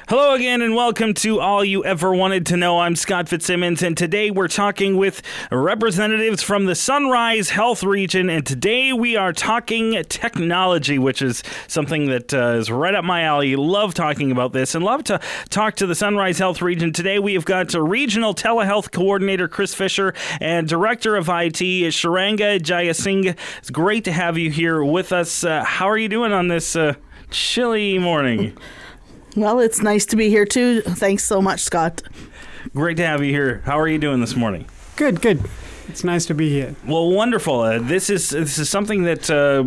Hello again and welcome to All You Ever Wanted to Know. I'm Scott Fitzsimmons, and today we're talking with representatives from the Sunrise Health Region, and today we are talking technology, which is something that is right up my alley. Love talking about this and love to talk to the Sunrise Health Region. Today we have got Regional Telehealth Coordinator Chris Fisher and Director of IT Sharanga Jayasingh. It's great to have you here with us. How are you doing on this chilly morning? Well, it's nice to be here too. Thanks so much, Scott. Great to have you here. How are you doing this morning? Good. It's nice to be here. Well, wonderful. This is something that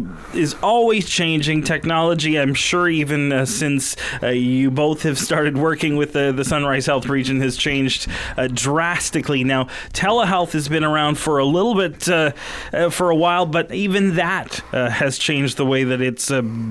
is always changing. Technology, I'm sure, even since you both have started working with the Sunrise Health Region, has changed drastically. Now, telehealth has been around for a little bit, for a while, but even that has changed the way that it's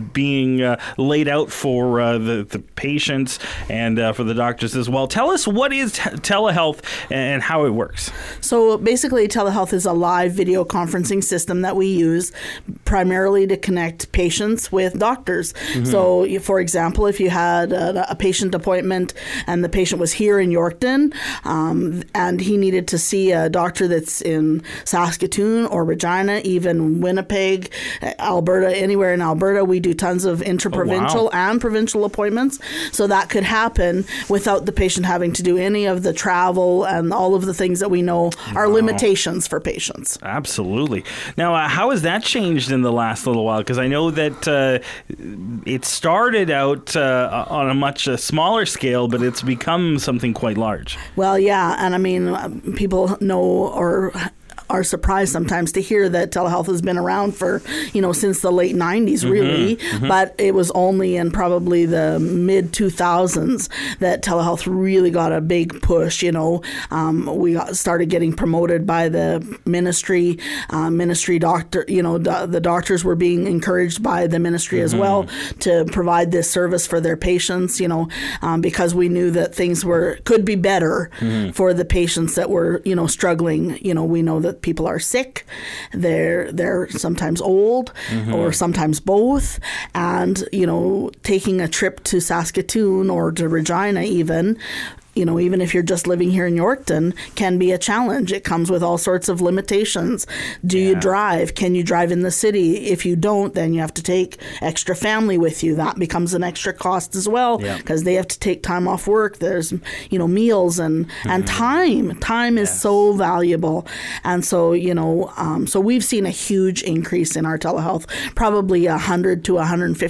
being laid out for the patients and for the doctors as well. Tell us, what is telehealth and how it works? So basically, telehealth is a live video conferencing system that we use primarily to connect patients with doctors. Mm-hmm. So, for example, if you had a patient appointment and the patient was here in Yorkton and he needed to see a doctor that's in Saskatoon or Regina, even Winnipeg, Alberta, anywhere in Alberta, we do tons of interprovincial and provincial appointments. So that could happen without the patient having to do any of the travel and all of the things that we know are limitations for patients. Absolutely. Now, how has that changed in the last little while? Because I know that it started out on a much smaller scale, but it's become something quite large. Well, yeah. And I mean, people know or are surprised sometimes to hear that telehealth has been around for, since the late 90s, really. Mm-hmm. But it was only in probably the mid 2000s that telehealth really got a big push. We started getting promoted by the ministry doctor. The doctors were being encouraged by the ministry as well to provide this service for their patients. Because we knew that things could be better for the patients that were struggling. We know that people are sick, they're sometimes old or sometimes both, and taking a trip to Saskatoon or to Regina even if you're just living here in Yorkton, can be a challenge. It comes with all sorts of limitations. Do you drive? Can you drive in the city? If you don't, then you have to take extra family with you. That becomes an extra cost as well because they have to take time off work. There's, meals and time. Time is so valuable. And so, so we've seen a huge increase in our telehealth, probably 100 to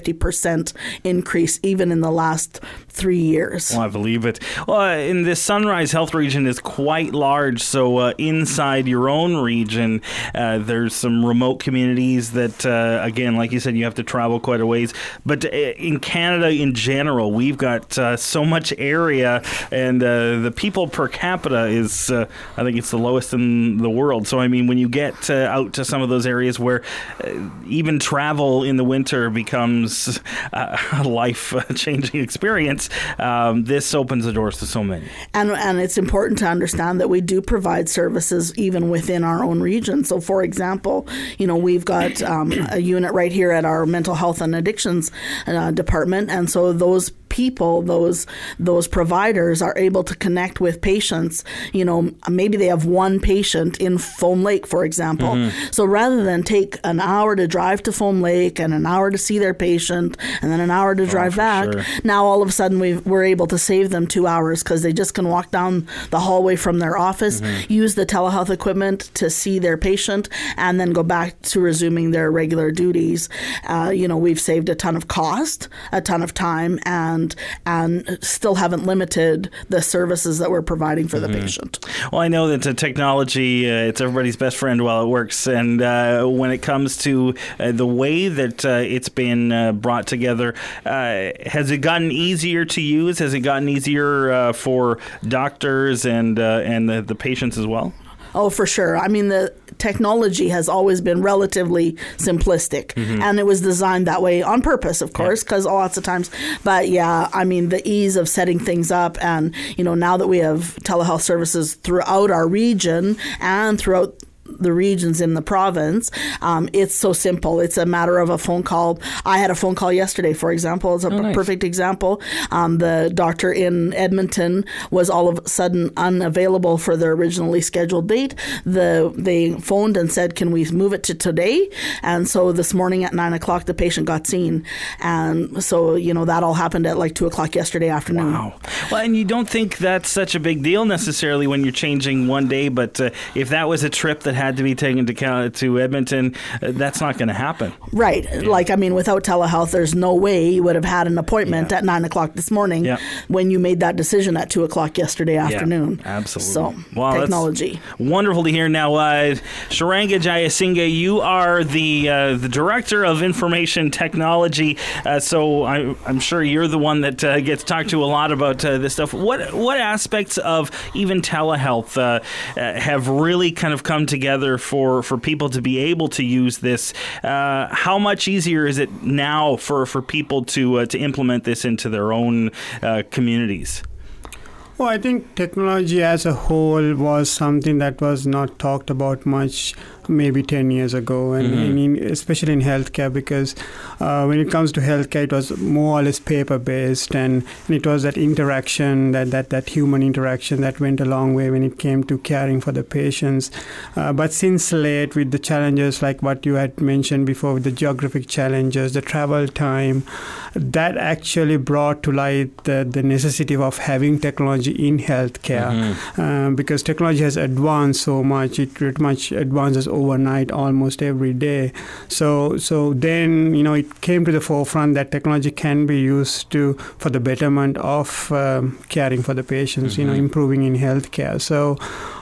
150% increase even in the last 3 years. Well, I believe it. Well, in this Sunrise Health Region is quite large, so inside your own region, there's some remote communities that, again, like you said, you have to travel quite a ways. But in Canada in general, we've got so much area, and the people per capita is, I think it's the lowest in the world. So, I mean, when you get out to some of those areas where even travel in the winter becomes a life-changing experience, this opens the doors to so many. And it's important to understand that we do provide services even within our own region. So, for example, we've got a unit right here at our mental health and addictions department, and so those people, those providers are able to connect with patients. Maybe they have one patient in Foam Lake, for example. So rather than take an hour to drive to Foam Lake and an hour to see their patient and then an hour to drive back, now all of a sudden we're able to save them 2 hours because they just can walk down the hallway from their office, use the telehealth equipment to see their patient, and then go back to resuming their regular duties. We've saved a ton of cost, a ton of time, and still haven't limited the services that we're providing for the patient. Well, I know that technology, it's everybody's best friend while it works. And when it comes to the way that it's been brought together, has it gotten easier to use? Has it gotten easier for doctors and the patients as well? Oh, for sure. I mean, the technology has always been relatively simplistic, and it was designed that way on purpose, of course, because lots of times. But yeah, I mean, the ease of setting things up, and now that we have telehealth services throughout our region and throughout the regions in the province, it's so simple. It's a matter of a phone call. I had a phone call yesterday, for example. It's a perfect example. The doctor in Edmonton was all of a sudden unavailable for their originally scheduled date. They phoned and said, can we move it to today? And so this morning at 9 o'clock, the patient got seen. And so, that all happened at like 2 o'clock yesterday afternoon. Wow. Well, and you don't think that's such a big deal necessarily when you're changing one day, but if that was a trip that had to be taken to Edmonton, that's not going to happen. Right. Yeah. Without telehealth, there's no way you would have had an appointment at 9 o'clock this morning when you made that decision at 2 o'clock yesterday afternoon. Absolutely. So, technology. Wonderful to hear. Now, Sharanga Jayasinha, you are the Director of Information Technology, so I'm sure you're the one that gets talked to a lot about this stuff. What aspects of even telehealth have really kind of come together for people to be able to use this? How much easier is it now for people to implement this into their own communities? Well, I think technology as a whole was something that was not talked about much maybe 10 years ago, and especially in healthcare, because when it comes to healthcare, it was more or less paper-based, and it was that interaction, that human interaction that went a long way when it came to caring for the patients. But since late, with the challenges like what you had mentioned before, with the geographic challenges, the travel time, that actually brought to light the necessity of having technology in healthcare, because technology has advanced so much. It pretty much advances overnight almost every day. So then, it came to the forefront that technology can be used for the betterment of caring for the patients, improving in healthcare. So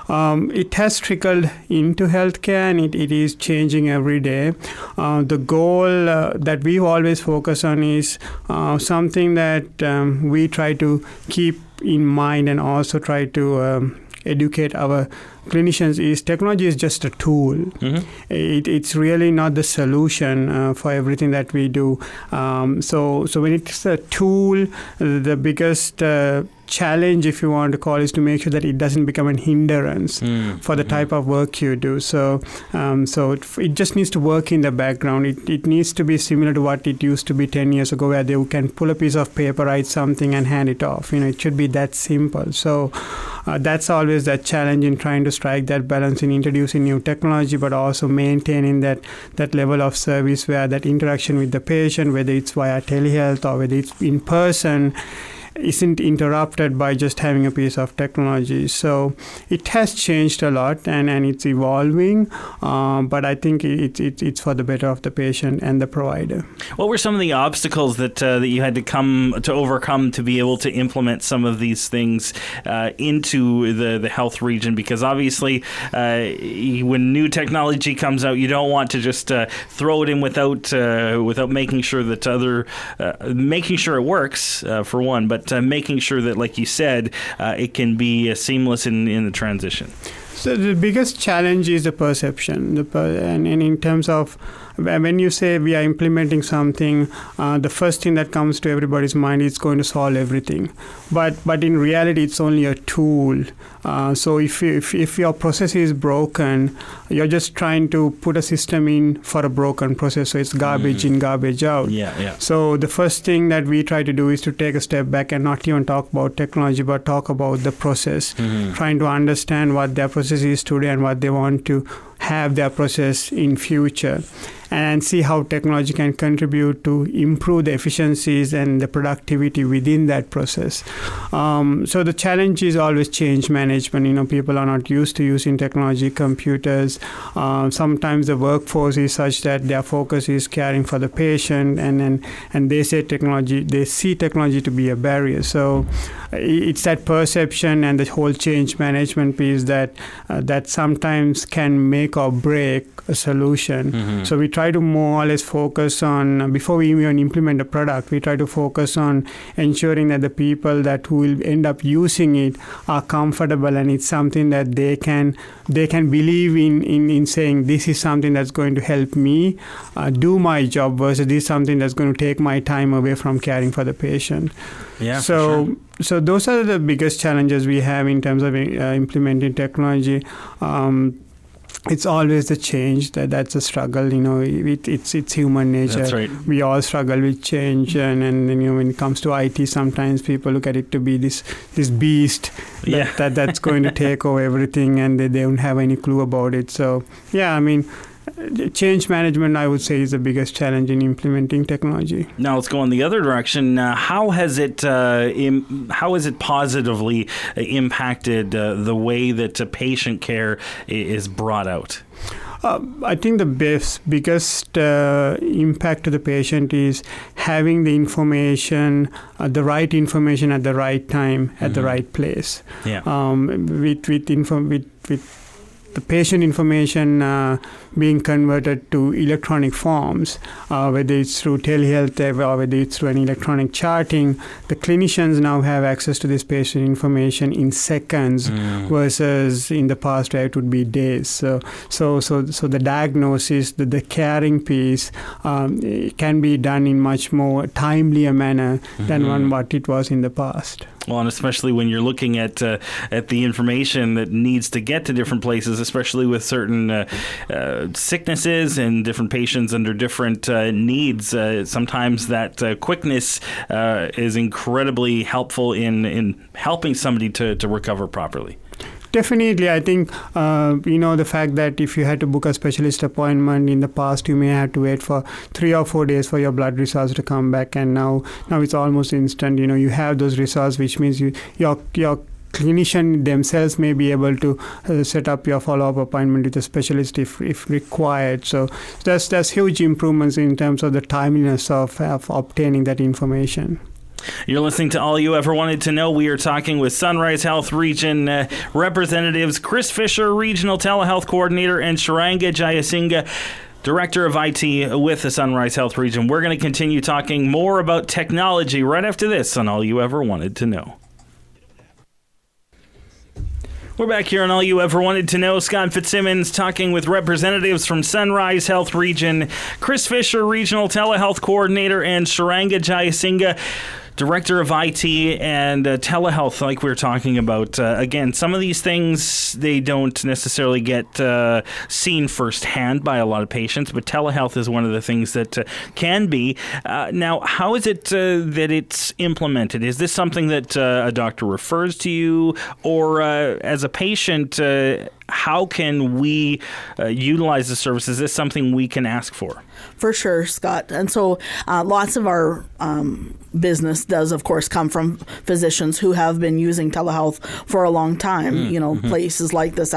it has trickled into healthcare, and it is changing every day. The goal that we always focus on is something that we try to keep in mind and also try to educate our clinicians is technology is just a tool. It's really not the solution for everything that we do. So when it's a tool, the biggest challenge, if you want to call, is to make sure that it doesn't become a hindrance for the type of work you do. So it just needs to work in the background. It needs to be similar to what it used to be 10 years ago, where they can pull a piece of paper, write something, and hand it off. It should be that simple. So that's always that challenge in trying to strike that balance in introducing new technology, but also maintaining that level of service where that interaction with the patient, whether it's via telehealth or whether it's in person, isn't interrupted by just having a piece of technology. So it has changed a lot, and it's evolving, but I think it's for the better of the patient and the provider. What were some of the obstacles that you had to overcome to be able to implement some of these things into the health region? Because obviously when new technology comes out, you don't want to just throw it in without making sure that making sure it works, for one, but making sure that, like you said, it can be seamless in the transition. So the biggest challenge is the perception, and in terms of when you say we are implementing something, the first thing that comes to everybody's mind is going to solve everything. But in reality, it's only a tool. So if your process is broken, you're just trying to put a system in for a broken process. So it's garbage in, garbage out. Yeah. So the first thing that we try to do is to take a step back and not even talk about technology, but talk about the process, trying to understand what their process is today and what they want to have their process in future, and see how technology can contribute to improve the efficiencies and the productivity within that process. So the challenge is always change management. People are not used to using technology, computers. Sometimes the workforce is such that their focus is caring for the patient, and they see technology to be a barrier. So it's that perception and the whole change management piece that sometimes can make or break a solution. So we try to more or less focus on, before we even implement a product, we try to focus on ensuring that the people who will end up using it are comfortable, and it's something that they can believe in saying, this is something that's going to help me do my job, versus this is something that's going to take my time away from caring for the patient. Yeah. So those are the biggest challenges we have in terms of implementing technology. it's always the change that's a struggle. It's human nature. That's right. We all struggle with change, and when it comes to IT, sometimes people look at it to be this beast that's going to take over everything, and they don't have any clue about it. So change management, I would say, is the biggest challenge in implementing technology. Now let's go in the other direction. How has it positively impacted the way that patient care is brought out? I think the biggest impact to the patient is having the information, the right information at the right time, at the right place. Yeah. With the patient information being converted to electronic forms, whether it's through telehealth or whether it's through an electronic charting, the clinicians now have access to this patient information in seconds versus in the past where it would be days. So the diagnosis, the caring piece can be done in much more timely a manner than what it was in the past. Well, and especially when you're looking at the information that needs to get to different places, especially with certain sicknesses and different patients under different needs, sometimes that quickness is incredibly helpful in helping somebody to recover properly. Definitely. I think, the fact that if you had to book a specialist appointment in the past, you may have to wait for 3 or 4 days for your blood results to come back. And now it's almost instant. You have those results, which means your clinician themselves may be able to set up your follow-up appointment with a specialist if required. So there's huge improvements in terms of the timeliness of obtaining that information. You're listening to All You Ever Wanted to Know. We are talking with Sunrise Health Region representatives Chris Fisher, Regional Telehealth Coordinator, and Sharanga Jayasinghe, Director of IT with the Sunrise Health Region. We're going to continue talking more about technology right after this on All You Ever Wanted to Know. We're back here on All You Ever Wanted to Know. Scott Fitzsimmons talking with representatives from Sunrise Health Region, Chris Fisher, Regional Telehealth Coordinator, and Sharanga Jayasinghe, Director of IT and telehealth, like we were talking about. Again, some of these things, they don't necessarily get seen firsthand by a lot of patients, but telehealth is one of the things that can be. Now, how is it that it's implemented? Is this something that a doctor refers to you, or as a patient, how can we utilize the service? Is this something we can ask for? For sure, Scott. And so lots of our business does, of course, come from physicians who have been using telehealth for a long time. Places like the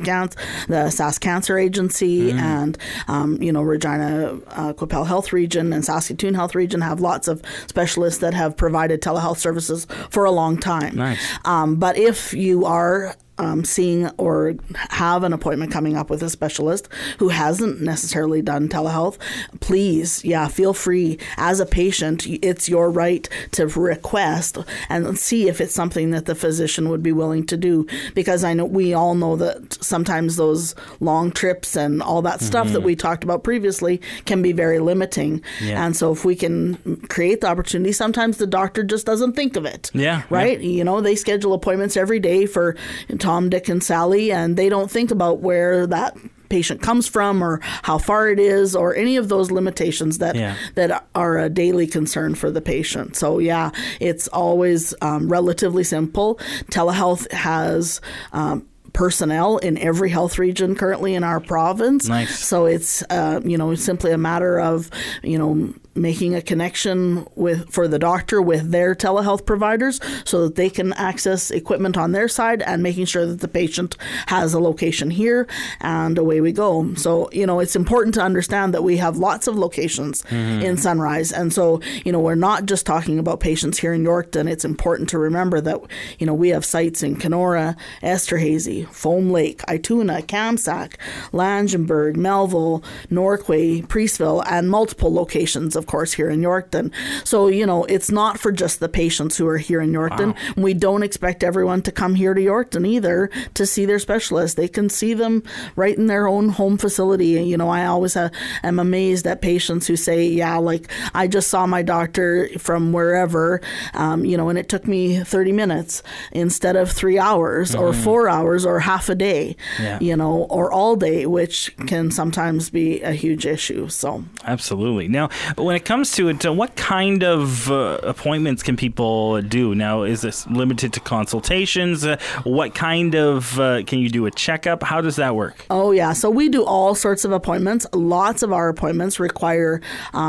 Sask Cancer Agency and, Regina Qu'Appelle Health Region and Saskatoon Health Region have lots of specialists that have provided telehealth services for a long time. Nice. But if you are seeing or have an appointment coming up with a specialist who hasn't necessarily done telehealth, please, feel free. As a patient, it's your right to request and see if it's something that the physician would be willing to do. Because we all know that sometimes those long trips and all that stuff that we talked about previously can be very limiting. Yeah. And so if we can create the opportunity, sometimes the doctor just doesn't think of it. Yeah. Right? Yeah. They schedule appointments every day for Tom, Dick, and Sally, and they don't think about where that patient comes from or how far it is or any of those limitations that are a daily concern for the patient. So it's always relatively simple. Telehealth has personnel in every health region currently in our province. Nice. So it's simply a matter of making a connection for the doctor with their telehealth providers so that they can access equipment on their side and making sure that the patient has a location here, and away we go. So, it's important to understand that we have lots of locations in Sunrise. And so, we're not just talking about patients here in Yorkton. It's important to remember that, we have sites in Kenora, Esterhazy, Foam Lake, Ituna, Kamsack, Langenburg, Melville, Norquay, Priestville, and multiple locations, of of course, here in Yorkton. So, it's not for just the patients who are here in Yorkton. Wow. We don't expect everyone to come here to Yorkton either to see their specialist. They can see them right in their own home facility. I always am amazed at patients who say, yeah, like I just saw my doctor from wherever, and it took me 30 minutes instead of 3 hours or 4 hours or half a day, or all day, which can sometimes be a huge issue. So absolutely. Now, when it comes to it, what kind of appointments can people do? Now, is this limited to consultations? What kind of, can you do a checkup? How does that work? Oh, yeah. So we do all sorts of appointments. Lots of our appointments require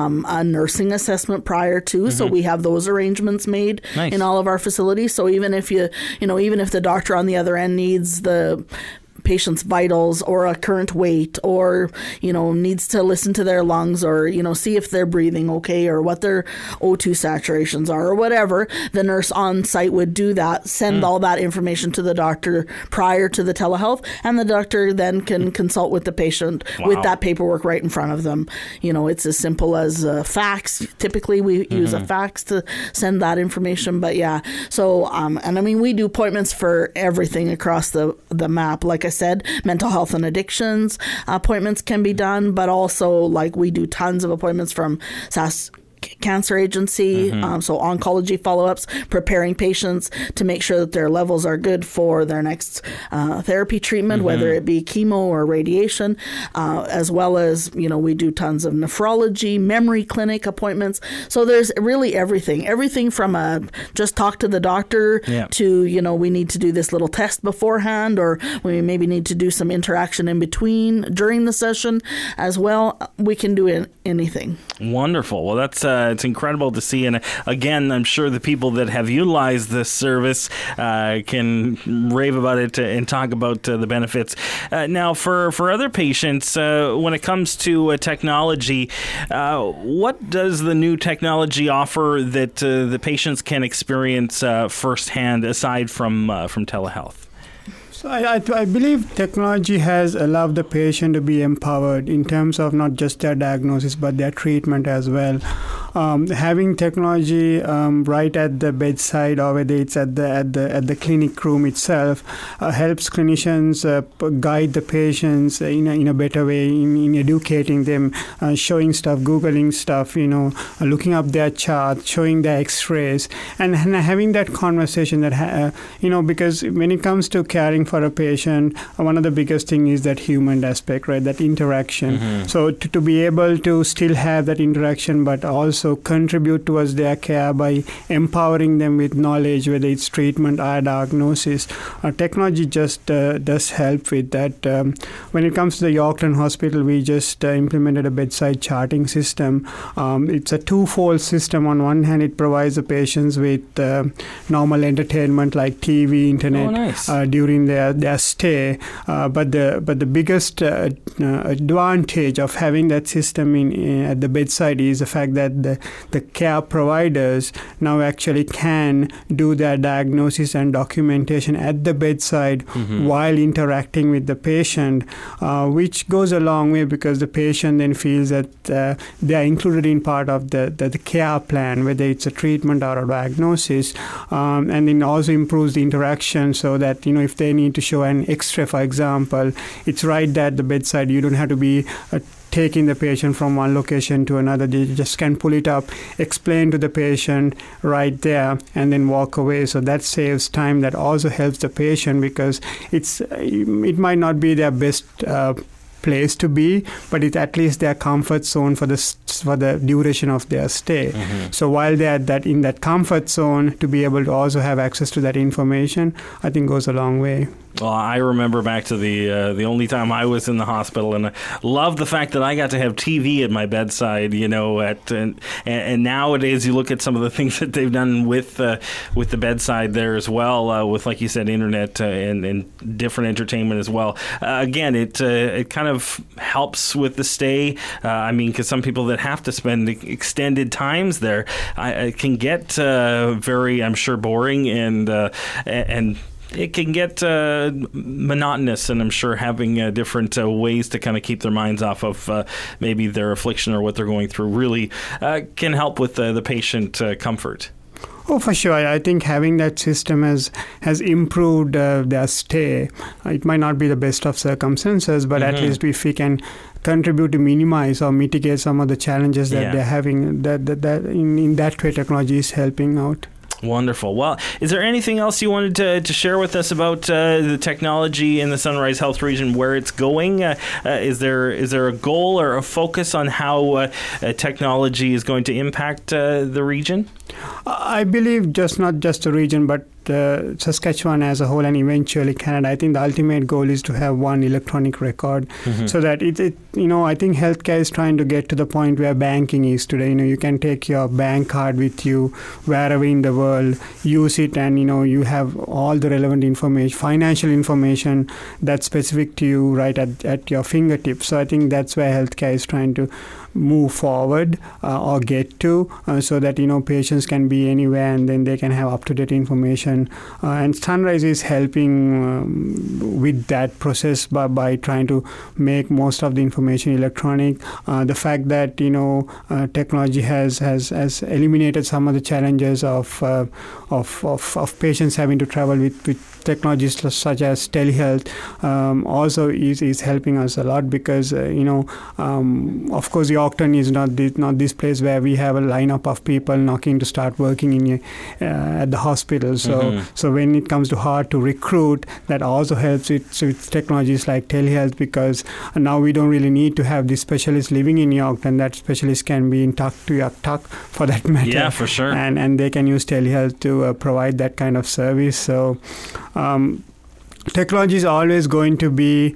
a nursing assessment prior to, so we have those arrangements made in all of our facilities. So even if even if the doctor on the other end needs the patient's vitals or a current weight, or needs to listen to their lungs, or see if they're breathing okay, or what their O2 saturations are, or whatever, the nurse on site would do that, send all that information to the doctor prior to the telehealth, and the doctor then can consult with the patient with that paperwork right in front of them. It's as simple as a fax. Typically we use a fax to send that information, but yeah. So we do appointments for everything across the map. Like I said, mental health and addictions appointments can be done, but also we do tons of appointments from SAS Cancer Agency, so oncology follow-ups, preparing patients to make sure that their levels are good for their next therapy treatment, whether it be chemo or radiation, as well as, we do tons of nephrology, memory clinic appointments. So there's really everything from just talk to the doctor to, we need to do this little test beforehand, or we maybe need to do some interaction in between during the session as well. We can do anything. Wonderful. Well, that's it's incredible to see, and again, I'm sure the people that have utilized this service can rave about it and talk about the benefits. Now, for other patients, when it comes to technology, what does the new technology offer that the patients can experience firsthand, aside from telehealth? So I believe technology has allowed the patient to be empowered in terms of not just their diagnosis but their treatment as well. Having technology right at the bedside, or whether it's at the clinic room itself, helps clinicians guide the patients in a better way, in educating them, showing stuff, Googling stuff, looking up their chart, showing their X-rays, and having that conversation that because when it comes to caring for a patient, one of the biggest thing is that human aspect, right? That interaction. So to be able to still have that interaction, but also contribute towards their care by empowering them with knowledge, whether it's treatment or diagnosis. Technology just does help with that. When it comes to the Yorkton Hospital, we just implemented a bedside charting system. It's a twofold system. On one hand, it provides the patients with normal entertainment like TV, internet during their stay. But the biggest advantage of having that system at the bedside is the fact that the care providers now actually can do their diagnosis and documentation at the bedside while interacting with the patient, which goes a long way, because the patient then feels that they are included in part of the care plan, whether it's a treatment or a diagnosis, and then also improves the interaction, so that if they need to show an X-ray, for example, it's right there at the bedside. You don't have to be taking the patient from one location to another. They just can pull it up, explain to the patient right there, and then walk away. So that saves time. That also helps the patient, because it might not be their best place to be, but it's at least their comfort zone for the duration of their stay. So while they're in that comfort zone, to be able to also have access to that information, I think goes a long way. Well, I remember back to the only time I was in the hospital, and I love the fact that I got to have TV at my bedside. And nowadays you look at some of the things that they've done with the bedside there as well, with, like you said, internet and different entertainment as well. Again, it kind of helps with the stay. Because some people that have to spend extended times there, it can get very, I'm sure, boring and it can get monotonous, and I'm sure having different ways to kind of keep their minds off of maybe their affliction or what they're going through really can help with the patient comfort. Oh, for sure. I think having that system has improved their stay. It might not be the best of circumstances, but at least if we can contribute to minimize or mitigate some of the challenges that they're having, that in that way technology is helping out. Wonderful. Well, is there anything else you wanted to share with us about the technology in the Sunrise Health region, where it's going? Is there a goal or a focus on how technology is going to impact the region? I believe not just the region, but Saskatchewan as a whole, and eventually Canada. I think the ultimate goal is to have one electronic record, so that I think healthcare is trying to get to the point where banking is today. You can take your bank card with you wherever in the world, use it, and you have all the relevant information, financial information that's specific to you right at your fingertips. So I think that's where healthcare is trying to move forward or get to, so that patients can be anywhere and then they can have up-to-date information, and Sunrise is helping with that process by trying to make most of the information electronic. The fact that technology has eliminated some of the challenges of patients having to travel with technologies such as telehealth also is helping us a lot, because of course the Yorkton is not this place where we have a lineup of people knocking to start working at the hospital. So when it comes to hard to recruit, that also helps with technologies like telehealth, because now we don't really need to have this specialist living in Yorkton. That specialist can be in Tuktoyaktuk for that matter. Yeah, for sure. And they can use telehealth to provide that kind of service. So technology is always going to be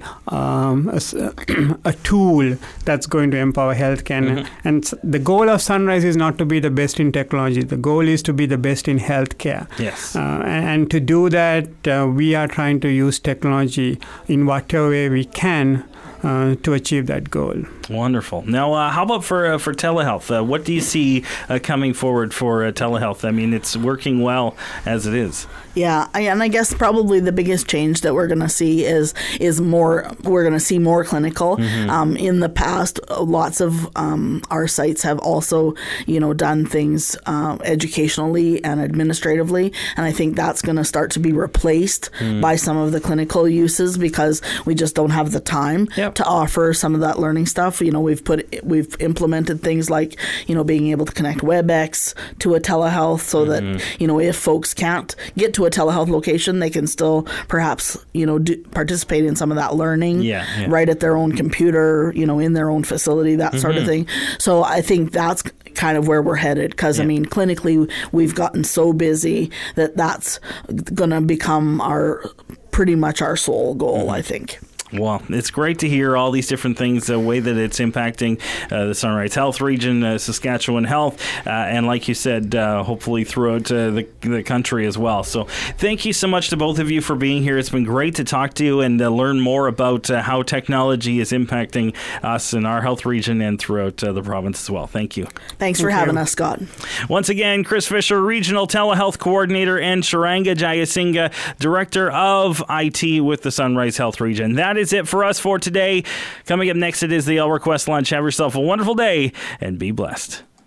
a tool that's going to empower healthcare. And the goal of Sunrise is not to be the best in technology. The goal is to be the best in healthcare. Yes. And to do that, we are trying to use technology in whatever way we can to achieve that goal. Wonderful. Now, how about for telehealth? What do you see coming forward for telehealth? I mean, it's working well as it is. Yeah, and I guess probably the biggest change that we're going to see is more. We're going to see more clinical. In the past, lots of our sites have also, done things educationally and administratively, and I think that's going to start to be replaced by some of the clinical uses, because we just don't have the time to offer some of that learning stuff. We've implemented things like being able to connect WebEx to a telehealth, so that if folks can't get to a telehealth location, they can still perhaps participate in some of that learning right at their own computer, in their own facility, that sort of thing. So I think that's kind of where we're headed, because I mean, clinically we've gotten so busy that's going to become pretty much our sole goal, I think. Well, it's great to hear all these different things, the way that it's impacting the Sunrise Health region, Saskatchewan Health, and like you said, hopefully throughout the country as well. So thank you so much to both of you for being here. It's been great to talk to you and learn more about how technology is impacting us in our health region and throughout the province as well. Thank you. Thanks for having us, Scott. Once again, Chris Fisher, Regional Telehealth Coordinator, and Sharanga Jayasinghe, Director of IT with the Sunrise Health region. That is it for us for today. Coming up next, it is the Elrequest Lunch. Have yourself a wonderful day and be blessed.